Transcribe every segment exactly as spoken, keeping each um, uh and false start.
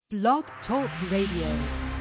Blog Talk Radio.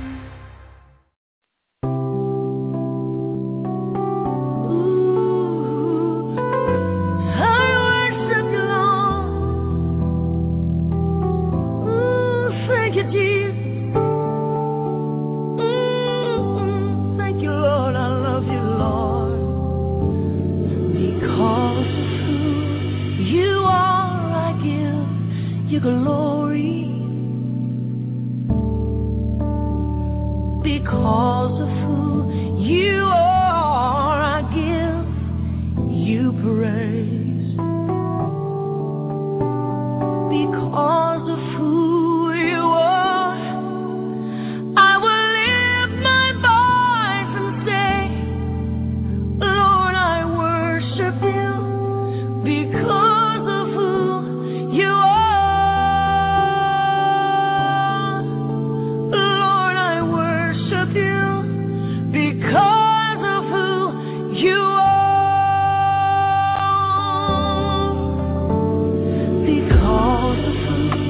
Because of who you are, I give you praise. Because of who you are, I will lift my voice and say, Lord, I worship you because of who you are. Because of who you are, because of who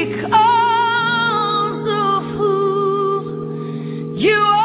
because of who you are.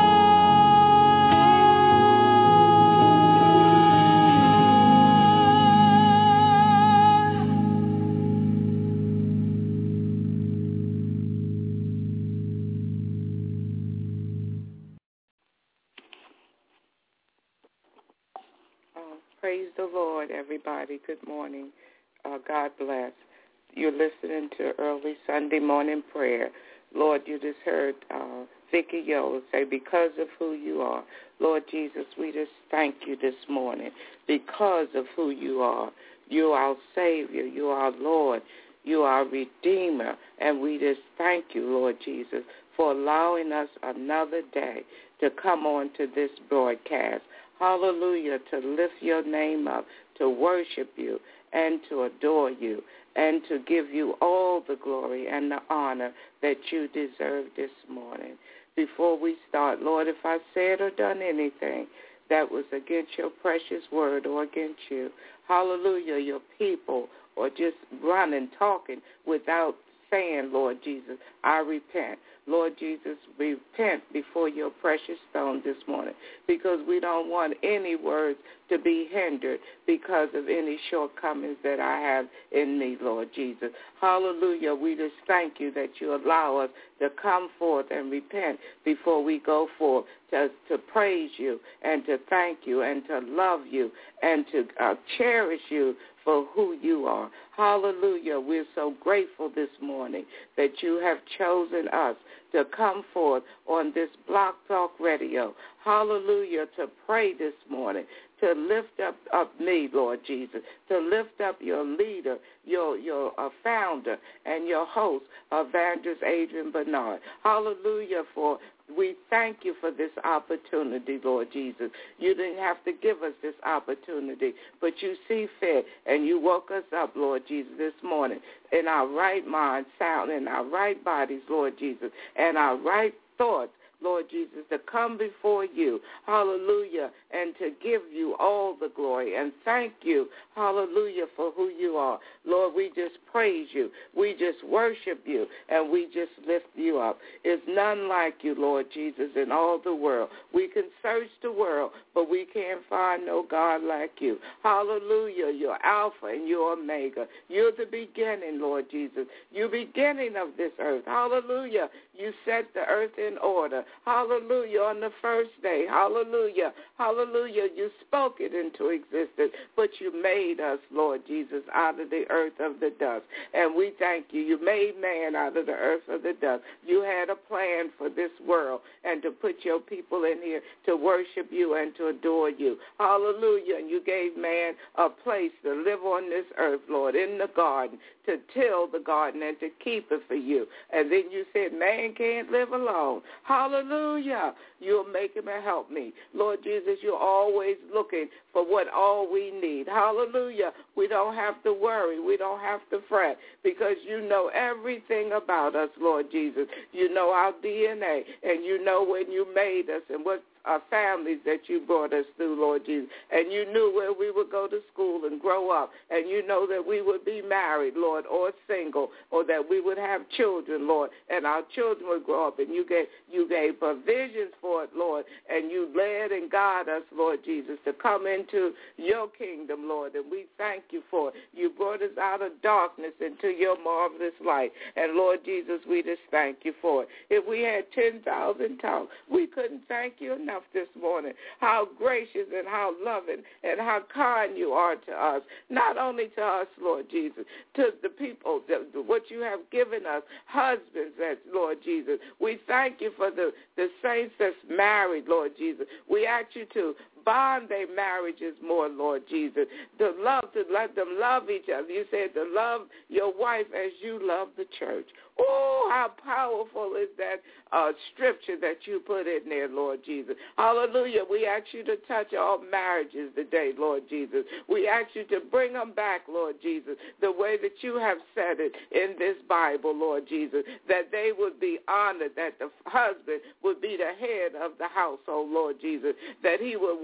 Praise the Lord, everybody. Good morning. Uh, God bless. You're listening to Early Sunday Morning Prayer. Lord, you just heard uh, Vicky Yo say, because of who you are. Lord Jesus, we just thank you this morning because of who you are. You are our Savior. You are our Lord. You are our Redeemer. And we just thank you, Lord Jesus, for allowing us another day to come on to this broadcast. Hallelujah, to lift your name up, to worship you, and to adore you, and to give you all the glory and the honor that you deserve this morning. Before we start, Lord, if I said or done anything that was against your precious word or against you, hallelujah, your people, or just running, talking without saying, Lord Jesus, I repent. Lord Jesus, we repent before your precious throne this morning because we don't want any words to be hindered because of any shortcomings that I have in me, Lord Jesus. Hallelujah. We just thank you that you allow us to come forth and repent before we go forth to, to praise you and to thank you and to love you and to uh, cherish you for who you are. Hallelujah. We're so grateful this morning that you have chosen us to come forth on this Block Talk Radio. Hallelujah. To pray this morning, to lift up, up me, Lord Jesus, to lift up your leader, your your uh, founder, and your host, Evangelist Adrian Bernard. Hallelujah. For we thank you for this opportunity, Lord Jesus. You didn't have to give us this opportunity, but you see fit, and you woke us up, Lord Jesus, this morning in our right mind, sound, in our right bodies, Lord Jesus, and our right thoughts, Lord Jesus, to come before you, hallelujah, and to give you all the glory and thank you, hallelujah, for who you are. Lord, we just praise you. We just worship you, and we just lift you up. There's none like you, Lord Jesus, in all the world. We can search the world, but we can't find no God like you. Hallelujah, you're Alpha and you're Omega. You're the beginning, Lord Jesus. You're beginning of this earth. Hallelujah. You set the earth in order. Hallelujah, on the first day. Hallelujah. Hallelujah. You spoke it into existence, but you made us, Lord Jesus, out of the earth of the dust. And we thank you. You made man out of the earth of the dust. You had a plan for this world and to put your people in here to worship you and to adore you. Hallelujah. And you gave man a place to live on this earth, Lord, in the garden, to till the garden and to keep it for you. And then you said man can't live alone. Hallelujah. You'll make him and help me. Lord Jesus, you're always looking for what all we need. Hallelujah. We don't have to worry. We don't have to fret because you know everything about us, Lord Jesus. You know our D N A, and you know when you made us and what our families that you brought us through, Lord Jesus. And you knew where we would go to school and grow up. And you know that we would be married, Lord, or single, or that we would have children, Lord, and our children would grow up. And you gave you gave provisions for it, Lord, and you led and guided us, Lord Jesus, to come into your kingdom, Lord. And we thank you for it. You brought us out of darkness into your marvelous light. And, Lord Jesus, we just thank you for it. If we had ten thousand tongues, we couldn't thank you enough this morning. How gracious and how loving and how kind you are to us. Not only to us, Lord Jesus, to the people, the, the, what you have given us, husbands, that, Lord Jesus. We thank you for the, the saints that's married, Lord Jesus. We ask you to bond their marriages more, Lord Jesus. To love, to let them love each other. You said to love your wife as you love the church. Oh, how powerful is that uh, scripture that you put in there, Lord Jesus. Hallelujah. We ask you to touch all marriages today, Lord Jesus. We ask you to bring them back, Lord Jesus, the way that you have said it in this Bible, Lord Jesus, that they would be honored, that the husband would be the head of the household, Lord Jesus, that he would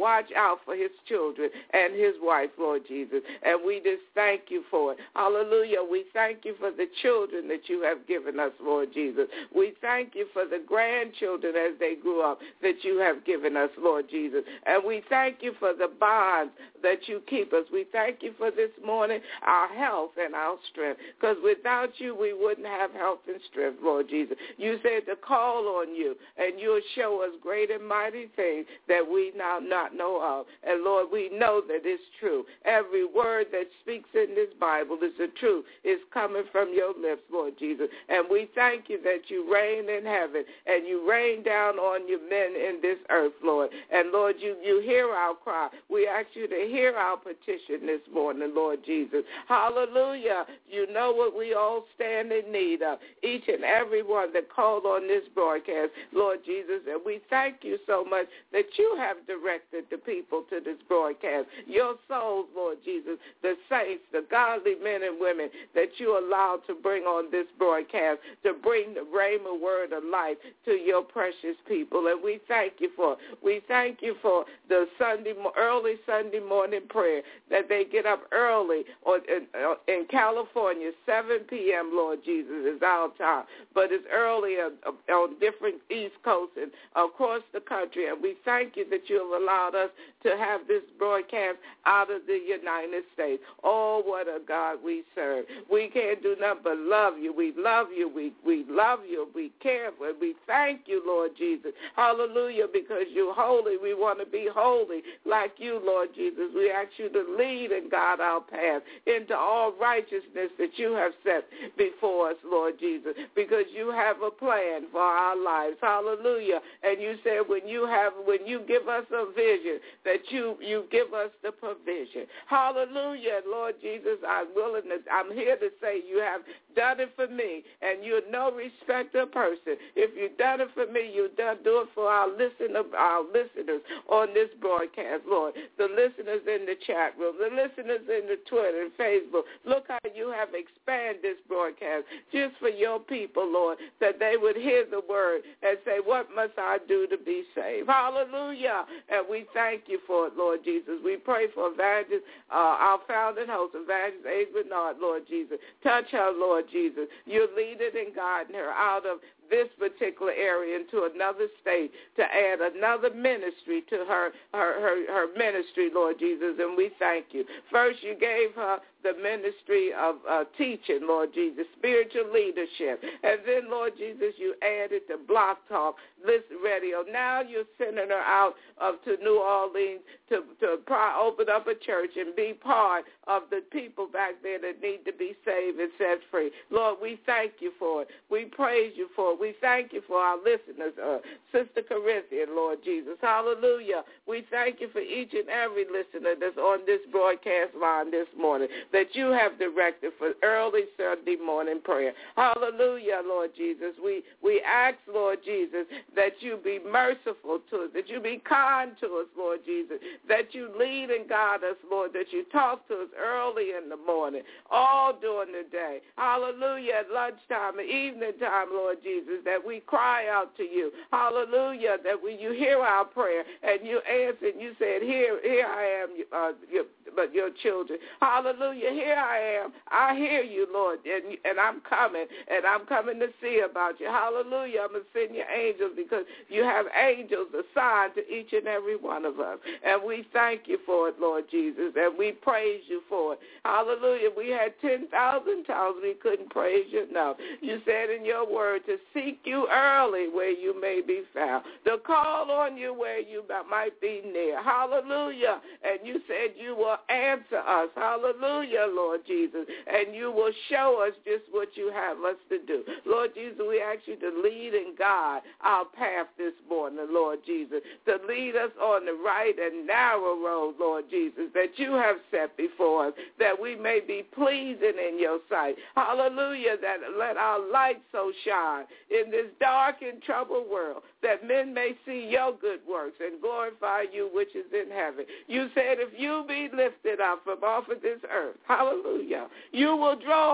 watch out for his children and his wife, Lord Jesus. And we just thank you for it. Hallelujah. We thank you for the children that you have given us, Lord Jesus. We thank you for the grandchildren as they grew up that you have given us, Lord Jesus. And we thank you for the bonds that you keep us. We thank you for this morning, our health and our strength, because without you, we wouldn't have health and strength, Lord Jesus. You said to call on you, and you'll show us great and mighty things that we now not know of. And, Lord, we know that it's true. Every word that speaks in this Bible is the truth. It's coming from your lips, Lord Jesus. And we thank you that you reign in heaven, and you rain down on your men in this earth, Lord. And, Lord, you, you hear our cry. We ask you to hear our petition this morning, Lord Jesus. Hallelujah. You know what we all stand in need of, each and every one that called on this broadcast, Lord Jesus. And we thank you so much that you have directed the people to this broadcast, your souls, Lord Jesus, the saints, the godly men and women that you allowed to bring on this broadcast, to bring the rhema word of life to your precious people. And we thank you for it. We thank you for the Sunday, early Sunday morning prayer, that they get up early on, in, in California, seven p.m., Lord Jesus, is our time. But it's early on, on different East Coast and across the country. And we thank you that you have allowed us to have this broadcast out of the United States. Oh, what a God we serve. We can't do nothing but love you. We love you. We, we love you. We care for you. We thank you, Lord Jesus. Hallelujah, because you're holy. We want to be holy like you, Lord Jesus. We ask you to lead and guide our path into all righteousness that you have set before us, Lord Jesus, because you have a plan for our lives. Hallelujah. And you said when you have, when you give us a vision, that you, you give us the provision. Hallelujah. Lord Jesus, I'm willing to, I'm here to say you have done it for me, and you're no respecter of person. If you've done it for me, you've done do it for our listener, our listeners on this broadcast, Lord. The listeners in the chat room, the listeners in the Twitter and Facebook. Look how you have expanded this broadcast just for your people, Lord, that they would hear the word and say, what must I do to be saved? Hallelujah. And we thank you for it, Lord Jesus. We pray for Evangelist, uh, our founding host, Evangelist A. Bernard, Lord Jesus. Touch her, Lord Jesus. You're leading and guiding her out of this particular area into another state to add another ministry to her, her, her, her ministry, Lord Jesus, and we thank you. First, you gave her the ministry of uh, teaching, Lord Jesus, spiritual leadership. And then, Lord Jesus, you added the Block Talk, Listen Radio. Now you're sending her out of to New Orleans to, to open up a church and be part of the people back there that need to be saved and set free. Lord, we thank you for it. We praise you for it. We thank you for our listeners, uh, Sister Corinthian, Lord Jesus. Hallelujah. We thank you for each and every listener that's on this broadcast line this morning that you have directed for early Sunday morning prayer. Hallelujah, Lord Jesus. We, we ask, Lord Jesus, that you be merciful to us, that you be kind to us, Lord Jesus, that you lead and guide us, Lord, that you talk to us early in the morning, all during the day. Hallelujah, at lunchtime and evening time, Lord Jesus, that we cry out to you. Hallelujah, that we, you hear our prayer and you answer and you said, here, here I am, uh, your, but your children. Hallelujah, here I am. I hear you, Lord, and, and I'm coming, and I'm coming to see about you. Hallelujah, I'm going to send your angels because you have angels assigned to each and every one of us. And we thank you for it, Lord Jesus, and we praise you for it. Hallelujah, we had ten thousand times we couldn't praise you enough. You said in your word to seek you early where you may be found, to call on you where you might be near. Hallelujah, and you said you will answer us. Hallelujah, Lord Jesus, and you will show us just what you have us to do. Lord Jesus, we ask you to lead and guide our path this morning, Lord Jesus, to lead us on the right and narrow road, Lord Jesus, that you have set before us, that we may be pleasing in your sight. Hallelujah, that let our light so shine in this dark and troubled world, that men may see your good works and glorify you which is in heaven. You said if you be lifted up from off of this earth, hallelujah, you will draw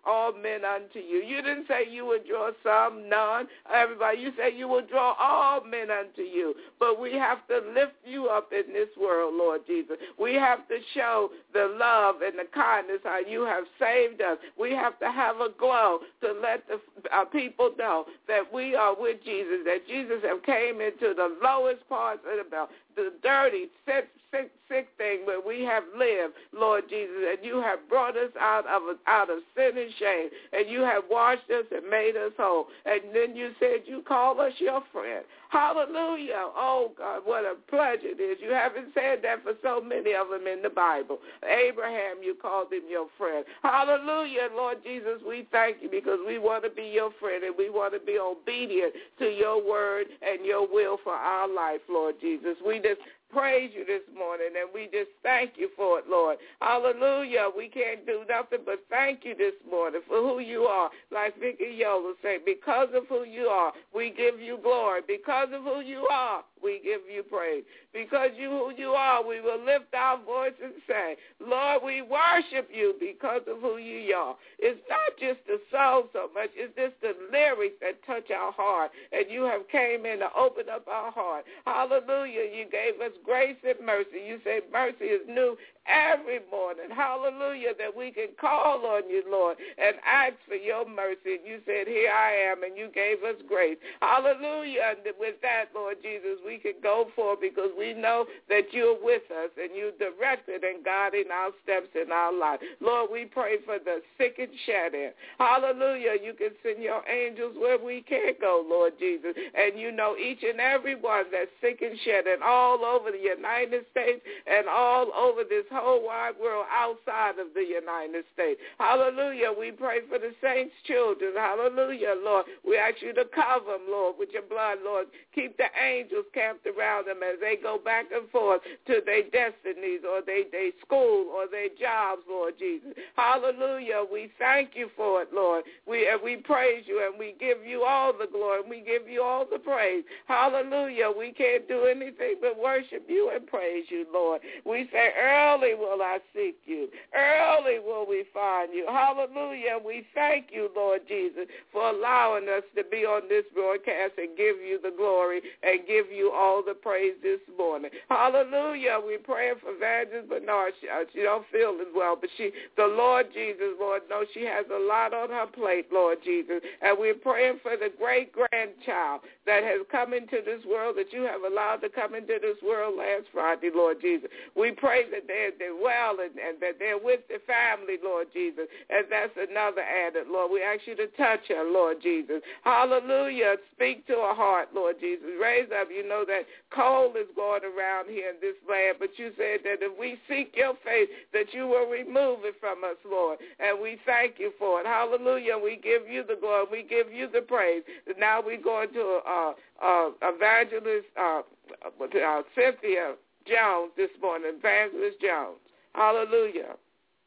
all men unto you. You didn't say you would draw some, none, everybody. You said you will draw all men unto you. But we have to lift you up in this world, Lord Jesus. We have to show the love and the kindness how you have saved us. We have to have a glow to let the uh, people know that we are with Jesus, that Jesus have came into the lowest parts of the belt, the dirty, sick, sick, sick thing where we have lived, Lord Jesus, and you have brought us out of out of sin and shame, and you have washed us and made us whole. And then you said you call us your friend. Hallelujah. Oh, God, what a pleasure it is. You haven't said that for so many of them in the Bible. Abraham, you called him your friend. Hallelujah, Lord Jesus, we thank you because we want to be your friend and we want to be obedient to your word and your will for our life, Lord Jesus. We just praise you this morning, and we just thank you for it, Lord. Hallelujah. We can't do nothing but thank you this morning for who you are. Like Vicky Yola said, because of who you are, we give you glory. Because of who you are, we give you praise. Because you who you are, we will lift our voice and say, Lord, we worship you because of who you are. It's not just the song so much, it's just the lyrics that touch our heart, and you have came in to open up our heart. Hallelujah. You gave us grace and mercy. You say mercy is new every morning. Hallelujah, that we can call on you, Lord, and ask for your mercy. And you said, here I am, and you gave us grace. Hallelujah. And with that, Lord Jesus, we can go forward because we know that you're with us and you directed and guiding our steps in our life. Lord, we pray for the sick and shed in. Hallelujah. You can send your angels where we can't go, Lord Jesus. And you know each and every one that's sick and shed in all over the United States and all over this whole wide world outside of the United States. Hallelujah. We pray for the saints' children. Hallelujah, Lord. We ask you to cover them, Lord, with your blood, Lord. Keep the angels camped around them as they go back and forth to their destinies or their they school or their jobs, Lord Jesus. Hallelujah. We thank you for it, Lord. We, and we praise you and we give you all the glory and we give you all the praise. Hallelujah. We can't do anything but worship you and praise you, Lord. We say, early will I seek you. Early will we find you. Hallelujah. We thank you, Lord Jesus, for allowing us to be on this broadcast and give you the glory and give you all the praise this morning. Hallelujah. We're praying for Evangelist Bernard. She, uh, she don't feel as well, but she, the Lord Jesus, Lord, knows she has a lot on her plate, Lord Jesus. And we're praying for the great-grandchild that has come into this world, that you have allowed to come into this world last Friday, Lord Jesus. We pray that they're, they're well and, and that they're with the family, Lord Jesus. And that's another added, Lord. We ask you to touch her, Lord Jesus. Hallelujah. Speak to her heart, Lord Jesus. Raise up. You know that cold is going around here in this land, but you said that if we seek your face, that you will remove it from us, Lord. And we thank you for it. Hallelujah. We give you the glory. We give you the praise. And now we're going to uh, uh, Evangelist uh, uh, Cynthia Jones this morning, Evangelist Jones. Hallelujah.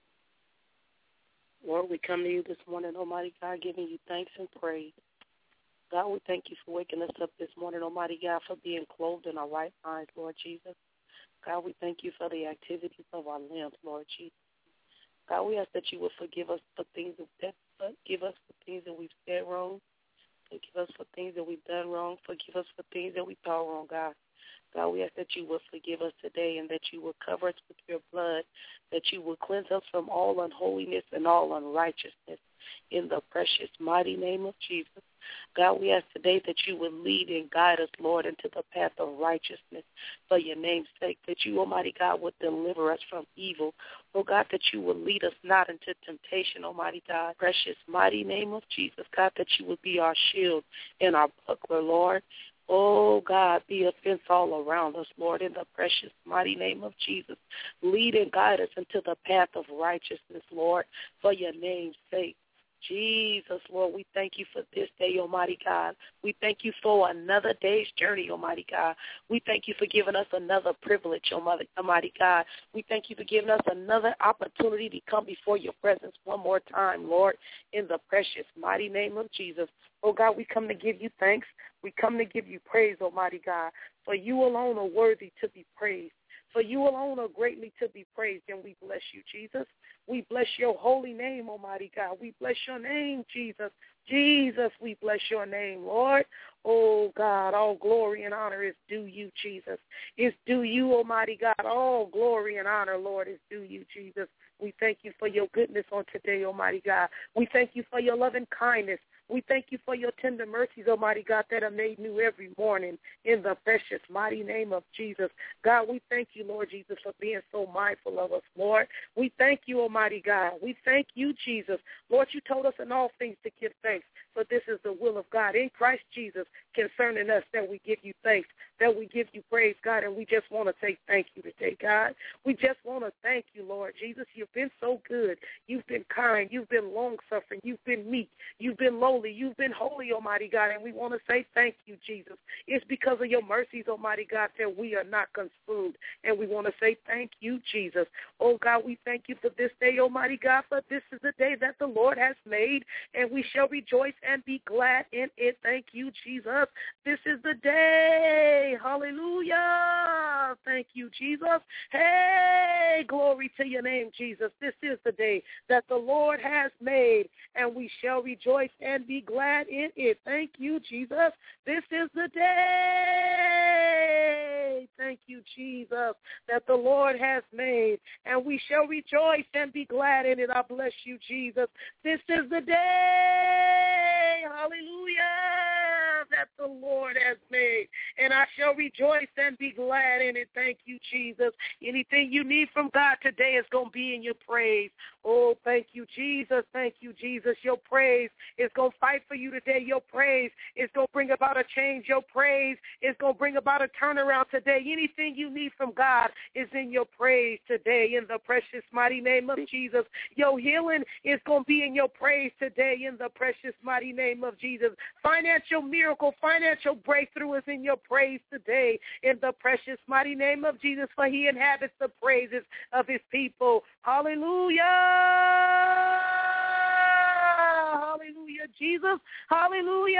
Lord, we come to you this morning, Almighty God, giving you thanks and praise. God, we thank you for waking us up this morning, Almighty God, for being clothed in our right minds, Lord Jesus. God, we thank you for the activities of our limbs, Lord Jesus. God, we ask that you would forgive us for things that forgive us for things that we've said wrong. Forgive us for things that we've done wrong. Forgive us for things that we thought wrong, God. God, we ask that you will forgive us today and that you will cover us with your blood, that you will cleanse us from all unholiness and all unrighteousness in the precious, mighty name of Jesus. God, we ask today that you will lead and guide us, Lord, into the path of righteousness for your name's sake, that you, Almighty God, would deliver us from evil. Oh, God, that you will lead us not into temptation, Almighty God, precious, mighty name of Jesus. God, that you would be our shield and our buckler, Lord. Oh, God, be a fence all around us, Lord, in the precious, mighty name of Jesus. Lead and guide us into the path of righteousness, Lord, for your name's sake. Jesus, Lord, we thank you for this day, Almighty God. We thank you for another day's journey, Almighty God. We thank you for giving us another privilege, Almighty God. We thank you for giving us another opportunity to come before your presence one more time, Lord, in the precious, mighty name of Jesus. Oh, God, we come to give you thanks. We come to give you praise, Almighty God, for you alone are worthy to be praised. For you alone are greatly to be praised, and we bless you, Jesus. We bless your holy name, Almighty God. We bless your name, Jesus. Jesus, we bless your name, Lord. Oh, God, all glory and honor is due you, Jesus. It's due you, Almighty God. All glory and honor, Lord, is due you, Jesus. We thank you for your goodness on today, Almighty God. We thank you for your loving kindness. We thank you for your tender mercies, Almighty God, that are made new every morning in the precious, mighty name of Jesus. God, we thank you, Lord Jesus, for being so mindful of us, Lord. We thank you, Almighty God. We thank you, Jesus. Lord, you told us in all things to give thanks, for this is the will of God in Christ Jesus concerning us, that we give you thanks, that we give you praise, God, and we just want to say thank you today, God. We just want to thank you, Lord Jesus. You've been so good. You've been kind. You've been long-suffering. You've been meek. You've been lowly. You've been holy, Almighty God, and we want to say thank you, Jesus. It's because of your mercies, Almighty God, that we are not consumed, and we want to say thank you, Jesus. Oh, God, we thank you for this day, Almighty God, for this is the day that the Lord has made, and we shall rejoice and be glad in it. Thank you, Jesus. This is the day. Hallelujah. Thank you, Jesus. Hey, glory to your name, Jesus. This is the day that the Lord has made, and we shall rejoice and be glad in it. Thank you, Jesus. This is the day. Thank you, Jesus, that the Lord has made, and we shall rejoice and be glad in it. I bless you, Jesus. This is the day. Hallelujah, that the Lord has made, and I shall rejoice and be glad in it. Thank you, Jesus. Anything you need from God today is going to be in your praise. Oh, thank you, Jesus. Thank you, Jesus. Your praise is going to fight for you today. Your praise is going to bring about a change. Your praise is going to bring about a turnaround today. Anything you need from God is in your praise today in the precious, mighty name of Jesus. Your healing is going to be in your praise today in the precious, mighty name of Jesus. Financial miracle, financial breakthrough is in your praise today in the precious, mighty name of Jesus, for he inhabits the praises of his people. Hallelujah. Hallelujah, Jesus. Hallelujah.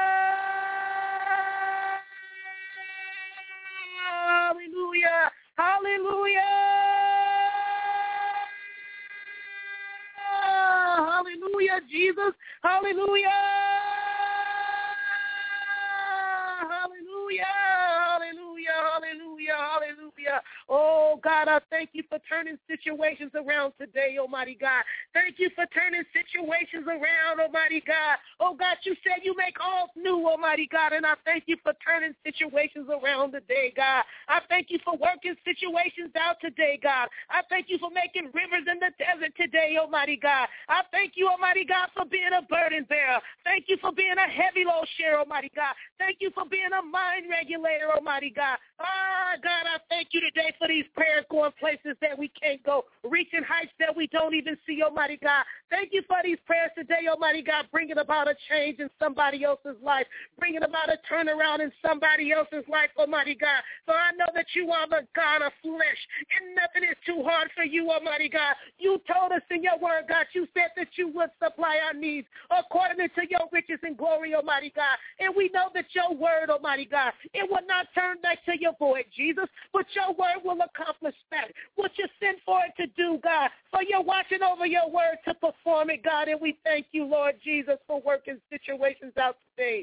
Hallelujah. Hallelujah. Hallelujah, Jesus. Hallelujah. Hallelujah. Hallelujah. Hallelujah. Hallelujah. Oh, God, I thank you for turning situations around today, Almighty God. Thank you for turning situations around, Almighty God. Oh, God, you said you make all new, Almighty God, and I thank you for turning situations around today, God. I thank you for working situations out today, God. I thank you for making rivers in the desert today, Almighty God. I thank you, Almighty God, for being a burden bearer. Thank you for being a heavy load share, Almighty God. Thank you for being a mind regulator, Almighty God. Ah, God, I thank you today for these prayers going places that we can't go, reaching heights that we don't even see, Almighty God. Thank you for these prayers today, Almighty God, bringing about a change in somebody else's life, bringing about a turnaround in somebody else's life, Almighty God. So I know that you are the God of flesh, and nothing is too hard for you, Almighty God. You told us in your word, God, you said that you would supply our needs according to your riches and glory, Almighty God. And we know that your word, Almighty God, it will not turn back to your void, Jesus, but your word will accomplish that, what you sent for it to do, God. So you're watching over your word to perform it, God, and we thank you, Lord Jesus, for working situations out today.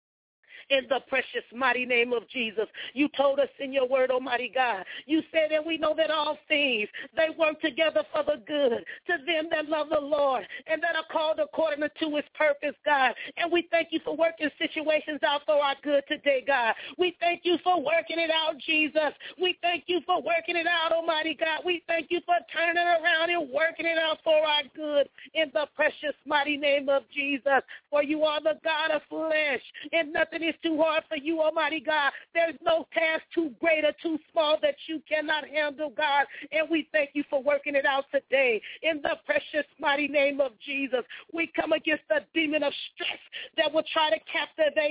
In the precious, mighty name of Jesus. You told us in your word, Almighty God. You said that we know that all things, they work together for the good to them that love the Lord and that are called according to his purpose, God. And we thank you for working situations out for our good today, God. We thank you for working it out, Jesus. We thank you for working it out, Almighty God. We thank you for turning around and working it out for our good in the precious, mighty name of Jesus. For you are the God of flesh, and nothing is too hard for you, Almighty God. There's no task too great or too small that you cannot handle, God. And we thank you for working it out today. In the precious, mighty name of Jesus, we come against the demon of stress that will try to captivate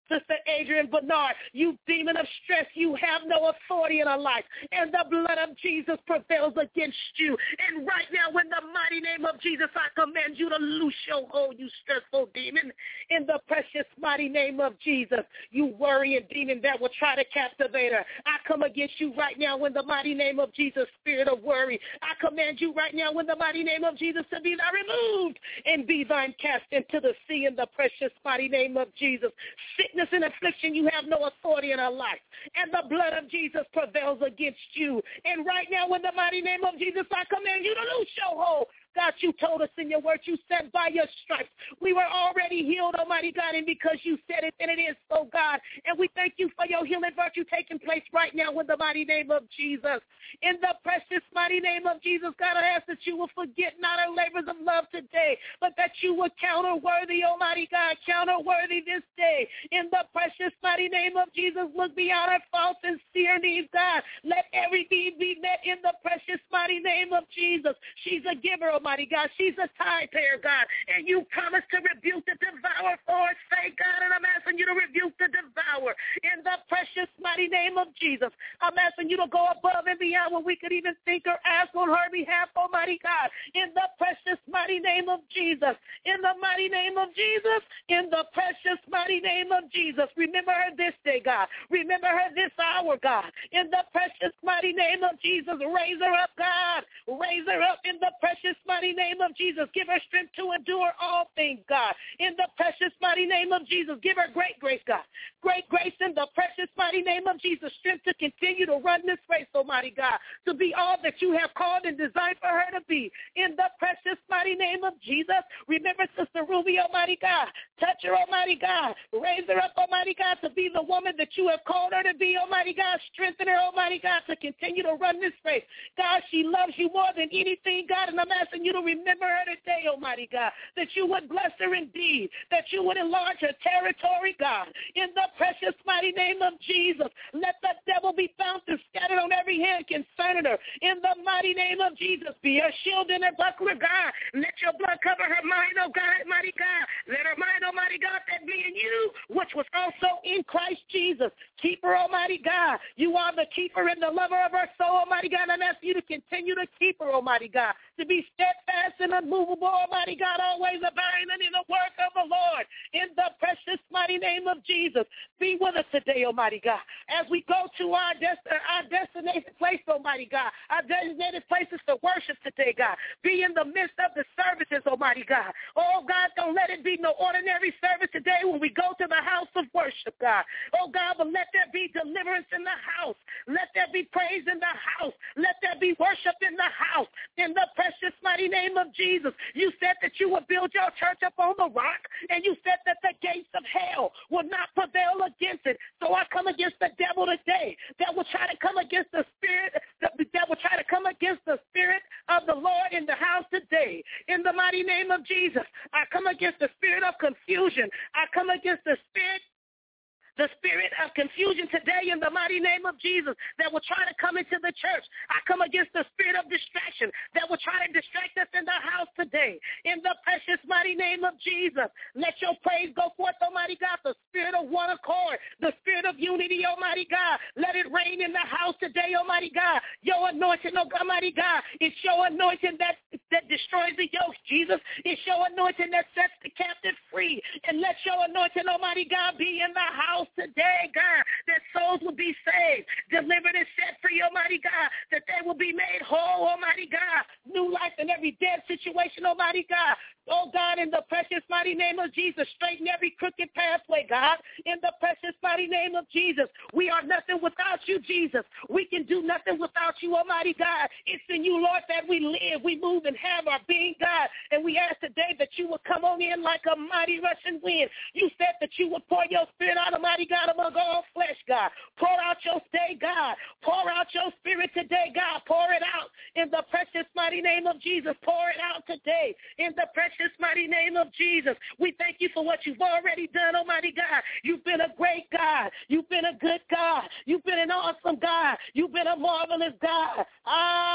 Sister Adrian Bernard, you demon of stress, you have no authority in her life. And the blood of Jesus prevails against you. And right now, in the mighty name of Jesus, I command you to loose your hold, you stressful demon. In the precious mighty name of Jesus, you worrying demon that will try to captivate her. I come against you right now in the mighty name of Jesus, spirit of worry. I command you right now in the mighty name of Jesus to be thou removed and be thine cast into the sea in the precious mighty name of Jesus. Sickness and affliction, you have no authority in our life. And the blood of Jesus prevails against you. And right now in the mighty name of Jesus, I command you to loose your hold. God, you told us in your word, you said by your stripes we were already healed, Almighty God, and because you said it, and it is so, God. And we thank you for your healing virtue taking place right now in the mighty name of Jesus. In the precious mighty name of Jesus, God, I ask that you will forget not our labors of love today, but that you will count her worthy, Almighty God, count her worthy this day. In the precious mighty name of Jesus, look beyond our faults and see her needs, God. Let every need be met in the precious mighty name of Jesus. She's a giver, Almighty God. She's a tithe payer, God. And you promised to rebuke the devourer for its sake, God. And I'm asking you to rebuke the devourer in the precious mighty name of Jesus. I'm asking you to go above and beyond what we could even think or ask on her behalf, Almighty God. In the precious mighty name of Jesus. In the mighty name of Jesus. In the precious mighty name of Jesus. Remember her this day, God. Remember her this hour, God. In the precious mighty name of Jesus. Raise her up, God. Raise her up in the precious mighty name of Jesus. Give her strength to endure all things, God. In the precious mighty name of Jesus. Give her great grace, God. Great grace in the precious mighty name of Jesus. Strength to continue to run this race, Almighty God. To be all that you have called and designed for her to be. In the precious mighty name of Jesus. Remember Sister Ruby, Almighty God. Touch her, Almighty God. Raise her up, Almighty God, to be the woman that you have called her to be, Almighty God. Strengthen her, Almighty God, to continue to run this race. God, she loves you more than anything, God, and I'm asking you to remember her today, Almighty God, that you would bless her indeed, that you would enlarge her territory, God, in the precious mighty name of Jesus. Let the devil be found and scattered on every hand concerning her, in the mighty name of Jesus. Be her shield and her buckler, God. Let your blood cover her mind, oh God, mighty God. Let her mind, Almighty God, that be in you, which was also in Christ Jesus. Keep her, Almighty God. You are the keeper and the lover of her soul, Almighty God. I'm asking you to continue to keep her, Almighty God, to be steadfast and unmovable, Almighty God, always abiding in the work of the Lord. In the precious mighty name of Jesus, be with us today, Almighty God, as we go to our, des- our destination place, Almighty God, our designated places to worship today, God. Be in the midst of the services, Almighty God. Oh, God, don't let it be no ordinary service today when we go to the house of worship, God. Oh, God, but let there be deliverance in the house. Let there be praise in the house. Let there be worship in the house. In the precious mighty name of Jesus, you said that you would build your church up on the rock, and you said that the gates of hell will not prevail against it. So I come against the devil today that will try to come against the spirit, that, that will try to come against the spirit of the Lord in the house today. In the mighty name of Jesus, I come against the spirit of confusion. I come against the spirit the spirit of confusion today in the mighty name of Jesus that will try to come into the church. I come against the spirit of distraction that will try to distract us in the house today. In the precious mighty name of Jesus, let your praise go forth, Almighty God, the spirit of one accord, the spirit of unity, Almighty God. Let it reign in the house today, Almighty God. Your anointing, Almighty God, it's your anointing that, that destroys the yokes, Jesus. It's your anointing that sets the captive free. And let your anointing, Almighty God, be in the house today, God, that souls will be saved, delivered and set free, Almighty God, that they will be made whole, Almighty God, new life in every dead situation, Almighty God. Oh, God, in the precious mighty name of Jesus, straighten every crooked pathway, God, in the precious mighty name of Jesus. We are nothing without you, Jesus. We can do nothing without you, Almighty God. It's in you, Lord, that we live, we move, and have our being, God. And we ask today that you would come on in like a mighty rushing wind. You said that you would pour your spirit out, Almighty God, among all flesh, God. Pour out your stay, God. Pour out your spirit today, God. Pour it out in the precious mighty name of Jesus. Pour it out today in the precious mighty name of Jesus. We thank you for what you've already done, Almighty God. You've been a great God. You've been a good God. You've been an awesome God. You've been a marvelous God.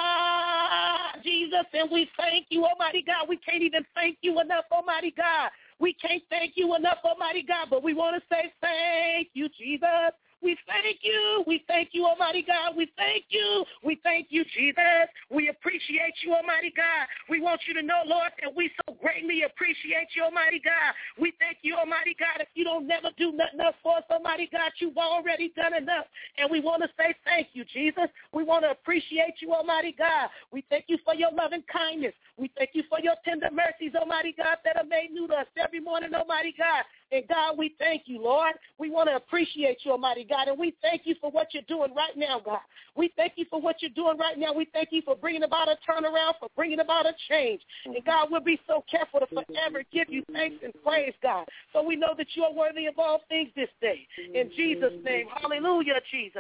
Ah, Jesus, and we thank you, Almighty God. We can't even thank you enough, Almighty God. We can't thank you enough, Almighty God, but we want to say thank you, Jesus. We thank you. We thank you, Almighty God. We thank you. We thank you, Jesus. We appreciate you, Almighty God. We want you to know, Lord, that we so greatly appreciate you, Almighty God. We thank you, Almighty God. If you don't never do nothing else for us, Almighty God, you've already done enough. And we want to say thank you, Jesus. We want to appreciate you, Almighty God. We thank you for your loving kindness. We thank you for your tender mercies, Almighty God, that are made new to us every morning, Almighty God. And, God, we thank you, Lord. We want to appreciate you, Almighty God, and we thank you for what you're doing right now, God. We thank you for what you're doing right now. We thank you for bringing about a turnaround, for bringing about a change. And, God, we'll be so careful to forever give you thanks and praise, God. So we know that you are worthy of all things this day. In Jesus' name, hallelujah, Jesus.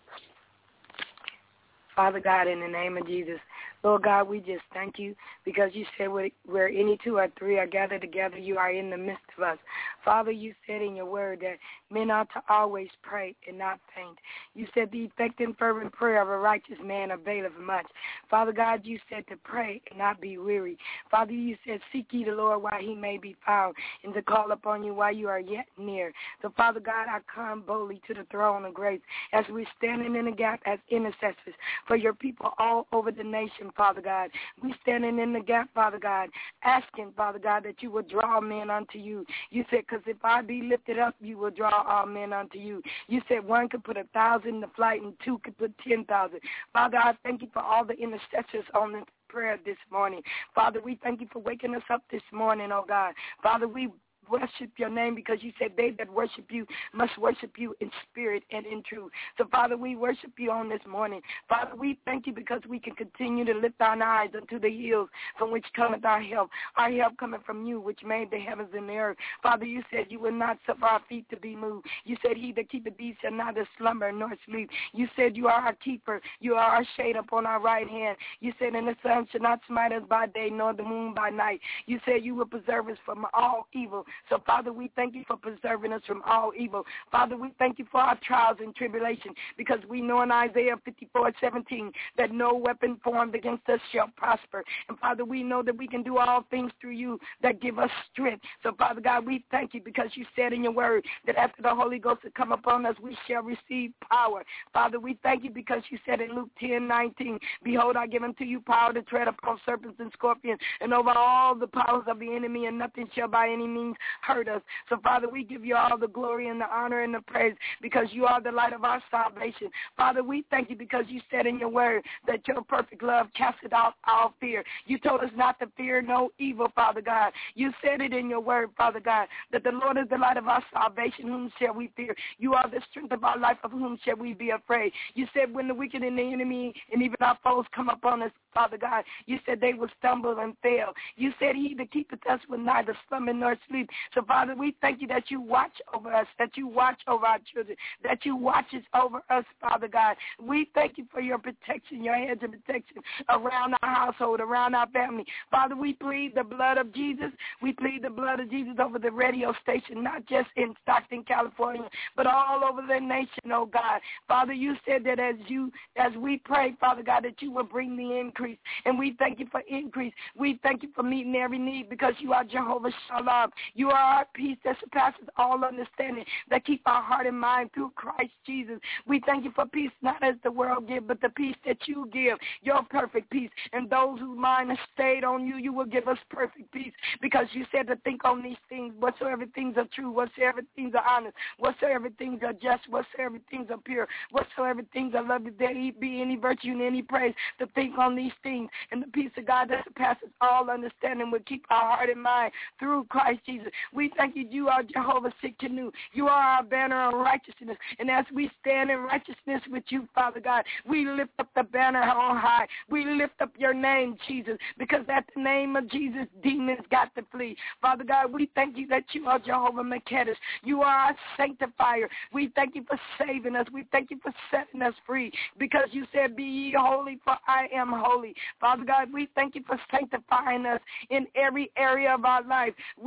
Father God, in the name of Jesus, Lord God, we just thank you because you said where, where any two or three are gathered together, you are in the midst of us. Father, you said in your word that men ought to always pray and not faint. You said the effective and fervent prayer of a righteous man availeth much. Father God, you said to pray and not be weary. Father, you said seek ye the Lord while he may be found and to call upon you while you are yet near. So, Father God, I come boldly to the throne of grace as we're standing in the gap as intercessors for your people all over the nation, Father God. We standing in the gap, Father God, asking, Father God, that you will draw men unto you. You said, because if I be lifted up, you will draw all men unto you. You said one could put a thousand to flight and two could put ten thousand. Father, I thank you for all the intercessors on this prayer this morning. Father, we thank you for waking us up this morning, oh God. Father, we worship your name because you said they that worship you must worship you in spirit and in truth. So, Father, we worship you on this morning. Father, we thank you because we can continue to lift our eyes unto the hills from which cometh our help. Our help coming from you, which made the heavens and the earth. Father, you said you will not suffer our feet to be moved. You said he that keepeth thee shall neither slumber nor sleep. You said you are our keeper. You are our shade upon our right hand. You said, and the sun shall not smite us by day nor the moon by night. You said you will preserve us from all evil. So, Father, we thank you for preserving us from all evil. Father, we thank you for our trials and tribulation because we know in Isaiah fifty-four seventeen that no weapon formed against us shall prosper. And, Father, we know that we can do all things through you that give us strength. So, Father God, we thank you because you said in your word that after the Holy Ghost has come upon us, we shall receive power. Father, we thank you because you said in Luke ten nineteen, behold, I give unto you power to tread upon serpents and scorpions and over all the powers of the enemy, and nothing shall by any means hurt us. So, Father, we give you all the glory and the honor and the praise because you are the light of our salvation. Father, we thank you because you said in your word that your perfect love casteth out all fear. You told us not to fear no evil, Father God. You said it in your word, Father God, that the Lord is the light of our salvation. Whom shall we fear? You are the strength of our life. Of whom shall we be afraid? You said when the wicked and the enemy and even our foes come upon us, Father God, you said they will stumble and fail. You said he that keepeth us will neither slumber nor sleep. So, Father, we thank you that you watch over us, that you watch over our children, that you watches over us, Father God. We thank you for your protection, your hedge of protection around our household, around our family. Father, we plead the blood of Jesus. We plead the blood of Jesus over the radio station, not just in Stockton, California, but all over the nation, oh God. Father, you said that as you, as we pray, Father God, that you will bring the increase. And we thank you for increase. We thank you for meeting every need because you are Jehovah Shalom. You are our peace that surpasses all understanding, that keep our heart and mind through Christ Jesus. We thank you for peace, not as the world gives, but the peace that you give, your perfect peace. And those whose mind is stayed on you, you will give us perfect peace because you said to think on these things, whatsoever things are true, whatsoever things are honest, whatsoever things are just, whatsoever things are pure, whatsoever things are lovely, there be any virtue and any praise, to think on these things. And the peace of God that surpasses all understanding will keep our heart and mind through Christ Jesus. We thank you, you are Jehovah Sikkenu. You are our banner of righteousness. And as we stand in righteousness with you, Father God, we lift up the banner on high. We lift up your name, Jesus, because at the name of Jesus, demons got to flee. Father God, we thank you that you are Jehovah Mekaddesh. You are our sanctifier. We thank you for saving us. We thank you for setting us free because you said, be ye holy, for I am holy. Father God, we thank you for sanctifying us in every area of our life. We thank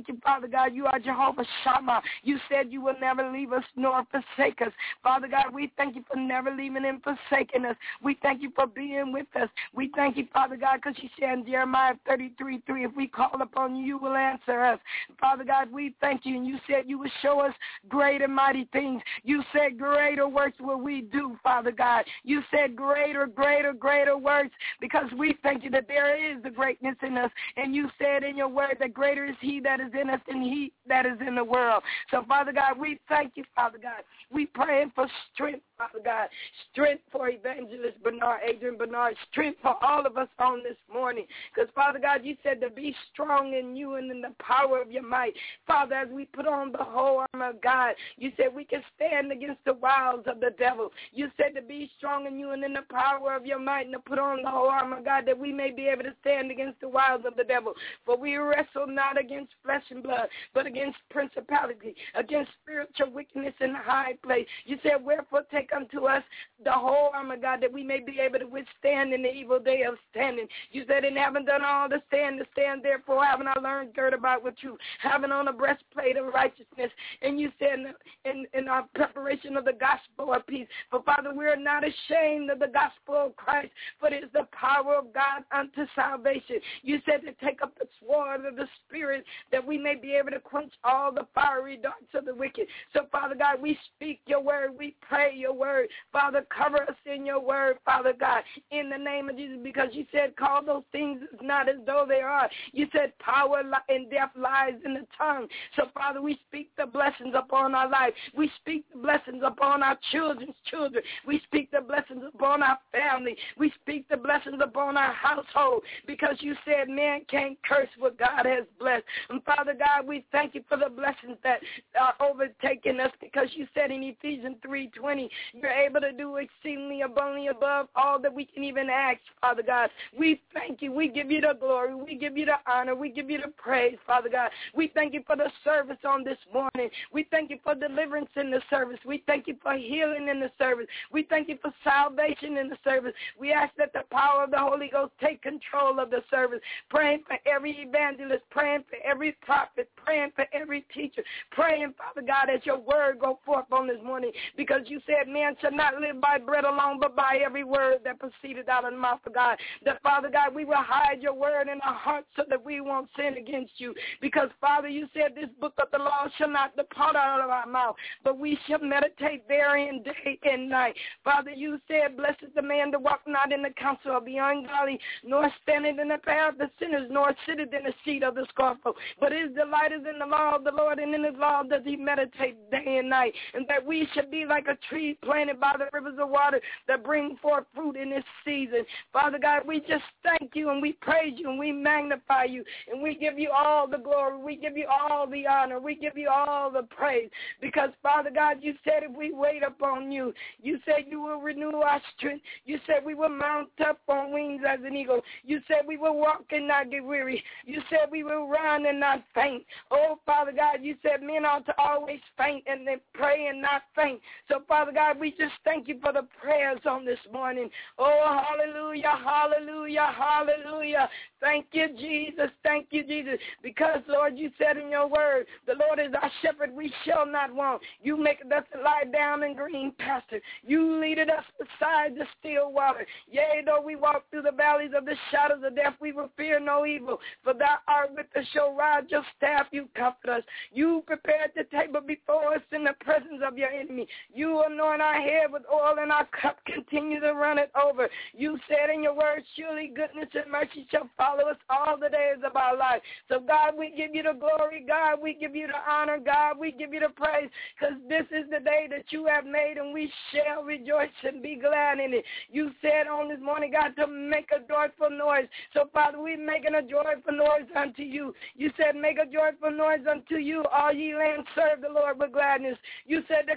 thank you, Father God. You are Jehovah Shammah. You said you will never leave us nor forsake us. Father God, we thank you for never leaving and forsaking us. We thank you for being with us. We thank you, Father God, because you said in Jeremiah thirty-three three, if we call upon you, you will answer us. Father God, we thank you, and you said you will show us great and mighty things. You said greater works will we do, Father God. You said greater, greater, greater works, because we thank you that there is the greatness in us. And you said in your word that greater is he that is in us than he that is in the world. So, Father God, we thank you, Father God. We praying for strength, Father God. Strength for Evangelist Bernard, Adrian Bernard. Strength for all of us on this morning. Because, Father God, you said to be strong in you and in the power of your might. Father, as we put on the whole armor of God, you said we can stand against the wiles of the devil. You said to be strong in you and in the power of your might, and to put on the whole armor of God, that we may be able to stand against the wiles of the devil. For we wrestle not against flesh and blood, but against principality, against spiritual wickedness in the high place. You said, wherefore take unto us the whole armor, God, that we may be able to withstand in the evil day of standing. You said, and having done all to stand, to stand, therefore having I learned girt about with truth, having on a breastplate of righteousness. And you said in, in our preparation of the gospel of peace, for Father, we are not ashamed of the gospel of Christ, for it is the power of God unto salvation. You said to take up the sword of the Spirit, that we may be able to quench all the fiery darts of the wicked. So, Father God, we speak your word. We pray your word. Father, cover us in your word, Father God, in the name of Jesus, because you said call those things not as though they are. You said power and death lies in the tongue. So, Father, we speak the blessings upon our life. We speak the blessings upon our children's children. We speak the blessings upon our family. We speak the blessings upon our household, because you said man can't curse what God has blessed. And, Father God, we thank you for the blessings that are overtaking us, because you said in Ephesians three twenty, you're able to do exceedingly abundantly above all that we can even ask, Father God. We thank you. We give you the glory. We give you the honor. We give you the praise, Father God. We thank you for the service on this morning. We thank you for deliverance in the service. We thank you for healing in the service. We thank you for salvation in the service. We ask that the power of the Holy Ghost take control of the service. Praying for every evangelist, praying for every prophet, praying for every teacher, praying, Father God, as your word go forth on this morning, because you said man shall not live by bread alone, but by every word that proceeded out of the mouth of God. That, Father God, we will hide your word in our hearts so that we won't sin against you. Because, Father, you said this book of the law shall not depart out of our mouth, but we shall meditate therein day and night. Father, you said, blessed is the man that walk not in the counsel of the ungodly, nor standeth in the path of the sinners, nor sitteth in the seat of the scornful. But his delight is in the law of the Lord, and in his law does he meditate day and night. And that we should be like a tree planted by the rivers of water that bring forth fruit in this season. Father God, we just thank you, and we praise you, and we magnify you, and we give you all the glory. We give you all the honor. We give you all the praise. Because, Father God, you said if we wait upon you, you said you will renew our strength. You said we will mount up on wings as an eagle. You said we will walk and not get weary. You said we will run and not faint. Oh, Father God, you said men ought to always faint and then pray and not faint. So, Father God, we just thank you for the prayers on this morning. Oh, hallelujah, hallelujah, hallelujah. Thank you, Jesus. Thank you, Jesus. Because, Lord, you said in your word, the Lord is our shepherd, we shall not want. You make us to lie down in green pasture. You leaded us beside the still water. Yea, though we walk through the valleys of the shadows of death, we will fear no evil. For thou art with us, your rod, your staff, you comfort us. You prepared the table before us in the presence of your enemy. You anoint our head with oil, and our cup continue to run it over. You said in your word, surely goodness and mercy shall follow us all the days of our life. So, God, we give you the glory. God, we give you the honor. God, we give you the praise, because this is the day that you have made, and we shall rejoice and be glad in it. You said on this morning, God, to make a joyful noise. So, Father, we're making a joyful noise unto you. You said, make a joyful noise unto you, all ye lands, serve the Lord with gladness. You said to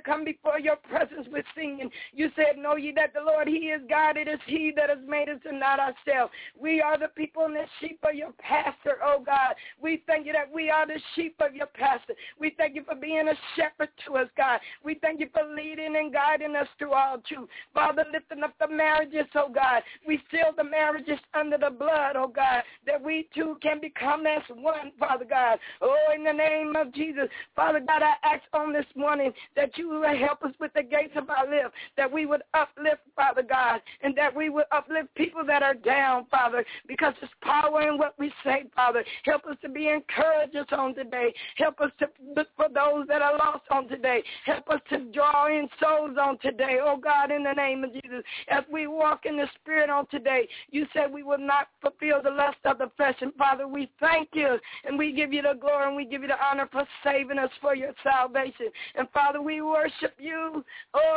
come before your presence with singing. You said, know ye that the Lord, he is God. It is he that has made us and not ourselves. We are the people and the sheep of your pastor, oh God. We thank you that we are the sheep of your pastor. We thank you for being a shepherd to us, God. We thank you for leading and guiding us through all truth. Father, lifting up the marriages, oh God. We seal the marriages under the blood, oh God, that we too can become as one, Father God. Oh, in the name of Jesus. Father God, I ask on this morning that you will help us with the gates of our lips, that we would uplift, Father God, and that we would uplift people that are down, Father, because there's power in what we say, Father. Help us to be encouragers on today. Help us to look for those that are lost on today. Help us to draw in souls on today, oh God, in the name of Jesus. As we walk in the Spirit on today, you said we will not fulfill the lust of the flesh. And Father, we thank you, and we give you the glory, and we give you the honor for saving us for your salvation. And Father, we worship you. Oh,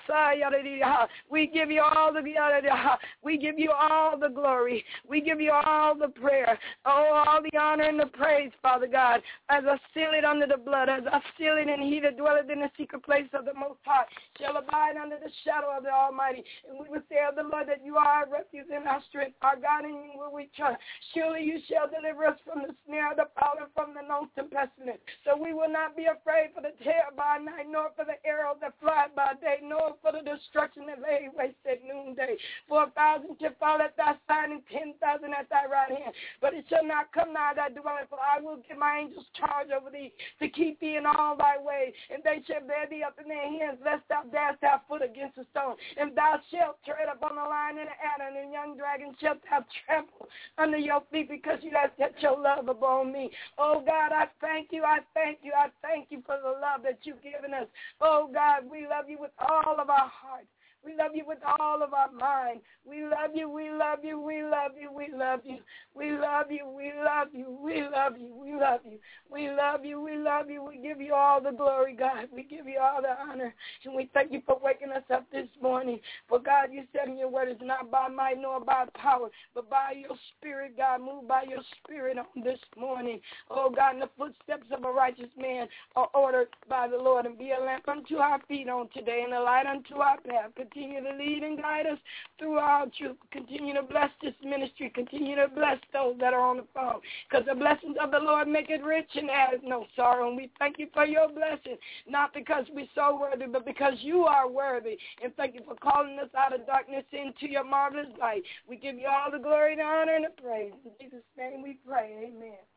Yasai, we give you all the we give you all the glory. We give you all the prayer. Oh, all the honor and the praise, Father God, as I seal it under the blood, as I seal it, and he that dwelleth in the secret place of the Most High shall abide under the shadow of the Almighty. And we will say of the Lord that you are our refuge and our strength, our God, in you will we trust. Surely you shall deliver us from the snare of the fowler, from the lonesome pestilence. So we will not be afraid for the terror by night, nor for the arrow that fly by day, nor for the destruction that lay waste at noonday. For a thousand shall fall at thy side, and ten thousand at thy right hand, but it shall not come nigh thy dwelling. For I will give my angels charge over thee, to keep thee in all thy ways, and they shall bear thee up in their hands, lest thou dash thy foot against a stone. And thou shalt tread upon the lion and the adder, and the young dragon shalt thou trample under your feet, because you have set your love upon me. Oh God, I thank you, I thank you, I thank you for the love that you've given us. Oh God, we love you with all of our heart. We love you with all of our mind. We love you, we love you, we love you, we love you. We love you, we love you, we love you, we love you. We love you, we love you. We give you all the glory, God. We give you all the honor. And we thank you for waking us up this morning. For God, you said in your word, it's not by might nor by power, but by your spirit, God. Move by your spirit on this morning. Oh God, and the footsteps of a righteous man are ordered by the Lord, and be a lamp unto our feet on today and a light unto our path. Continue to lead and guide us throughout you. Continue to bless this ministry. Continue to bless those that are on the phone, because the blessings of the Lord make it rich and add no sorrow. And we thank you for your blessing, not because we're so worthy, but because you are worthy. And thank you for calling us out of darkness into your marvelous light. We give you all the glory, the honor, and the praise. In Jesus' name we pray. Amen.